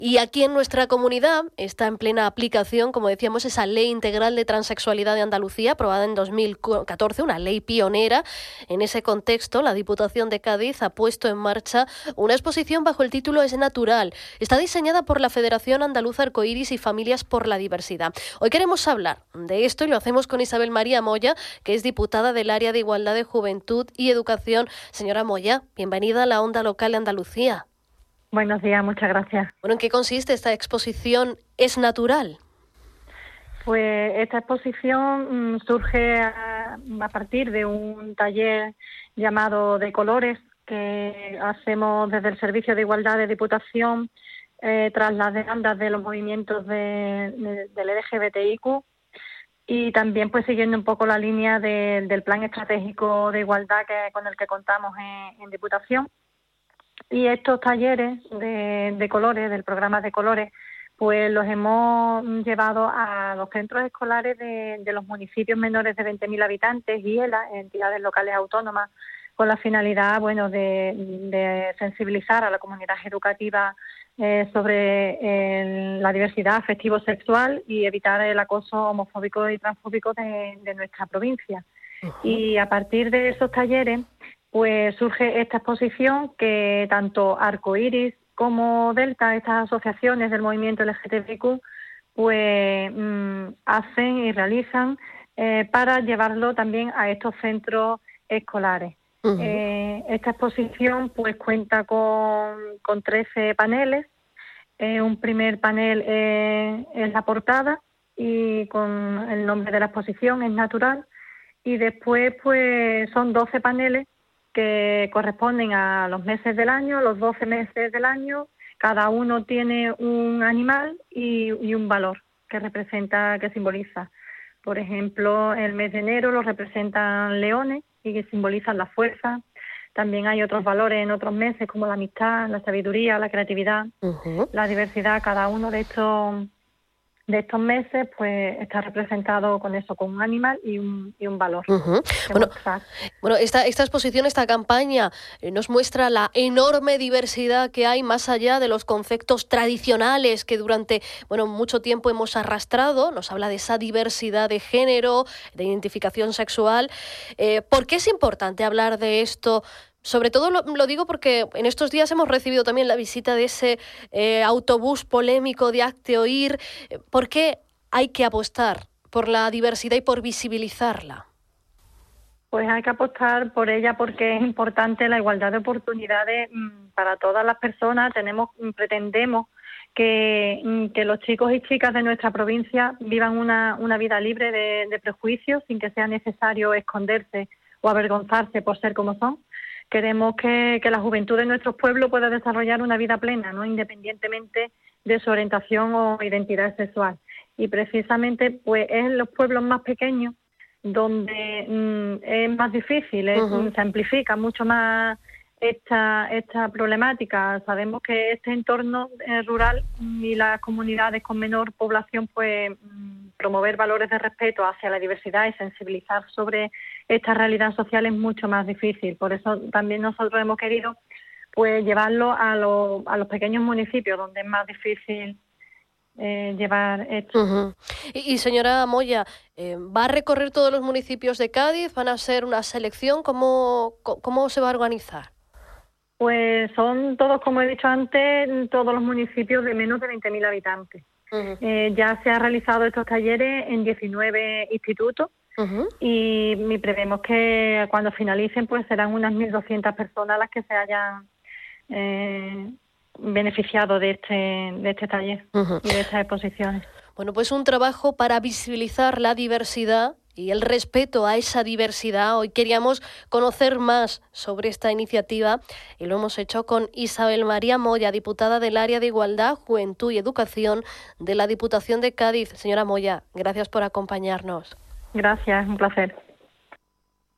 Y aquí en nuestra comunidad está en plena aplicación, como decíamos, esa Ley Integral de Transexualidad de Andalucía, aprobada en 2014, una ley pionera. En ese contexto, la Diputación de Cádiz ha puesto en marcha una exposición bajo el título Es Natural. Está diseñada por la Federación Andaluza Arcoíris y Familias por la Diversidad. Hoy queremos hablar de esto y lo hacemos con Isabel María Moya, que es diputada del Área de Igualdad de Juventud y Educación. Señora Moya, bienvenida a la Onda Local de Andalucía. Buenos días, muchas gracias. Bueno, ¿en qué consiste esta exposición Es Natural? Pues esta exposición surge a partir de un taller llamado De Colores que hacemos desde el Servicio de Igualdad de Diputación tras las demandas de los movimientos del LGBTIQ y también pues siguiendo un poco la línea del Plan Estratégico de Igualdad con el que contamos en Diputación. Y estos talleres de colores, del programa de colores, pues los hemos llevado a los centros escolares de los municipios menores de 20.000 habitantes y entidades locales autónomas, con la finalidad, de sensibilizar a la comunidad educativa sobre la diversidad afectivo-sexual y evitar el acoso homofóbico y transfóbico de nuestra provincia. Y a partir de esos talleres, pues surge esta exposición que tanto Arcoíris como Delta, estas asociaciones del movimiento LGTBIQ, pues hacen y realizan para llevarlo también a estos centros escolares. Esta exposición pues cuenta con 13 paneles. Un primer panel es la portada y con el nombre de la exposición, Es Natural, y después pues son 12 paneles que corresponden a los meses del año, los 12 meses del año. Cada uno tiene un animal y un valor que simboliza. Por ejemplo, el mes de enero lo representan leones y que simbolizan la fuerza. También hay otros valores en otros meses como la amistad, la sabiduría, la creatividad, la diversidad. Cada uno de estos meses pues está representado con un animal y un valor. Bueno, esta exposición, esta campaña nos muestra la enorme diversidad que hay más allá de los conceptos tradicionales que durante mucho tiempo hemos arrastrado. Nos habla de esa diversidad de género, de identificación sexual. ¿Por qué es importante hablar de esto? Sobre todo lo digo porque en estos días hemos recibido también la visita de ese autobús polémico de Hazte Oír. ¿Por qué hay que apostar por la diversidad y por visibilizarla? Pues hay que apostar por ella porque es importante la igualdad de oportunidades para todas las personas. Pretendemos que los chicos y chicas de nuestra provincia vivan una vida libre de prejuicios sin que sea necesario esconderse o avergonzarse por ser como son. Queremos que la juventud de nuestros pueblos pueda desarrollar una vida plena, ¿no?, independientemente de su orientación o identidad sexual. Y precisamente pues es en los pueblos más pequeños donde es más difícil, se amplifica mucho más esta problemática. Sabemos que este entorno rural y las comunidades con menor población, pues promover valores de respeto hacia la diversidad y sensibilizar sobre esta realidad social es mucho más difícil. Por eso también nosotros hemos querido pues llevarlo a los pequeños municipios donde es más difícil llevar esto. Y señora Moya, ¿va a recorrer todos los municipios de Cádiz? ¿Van a ser una selección? ¿Cómo se va a organizar? Pues son todos, como he dicho antes, todos los municipios de menos de 20.000 habitantes. Ya se han realizado estos talleres en 19 institutos y prevemos que cuando finalicen pues serán unas 1.200 personas las que se hayan beneficiado de este taller y de estas exposiciones. Bueno, pues un trabajo para visibilizar la diversidad y el respeto a esa diversidad. Hoy queríamos conocer más sobre esta iniciativa y lo hemos hecho con Isabel María Moya, diputada del Área de Igualdad, Juventud y Educación de la Diputación de Cádiz. Señora Moya, gracias por acompañarnos. Gracias, un placer.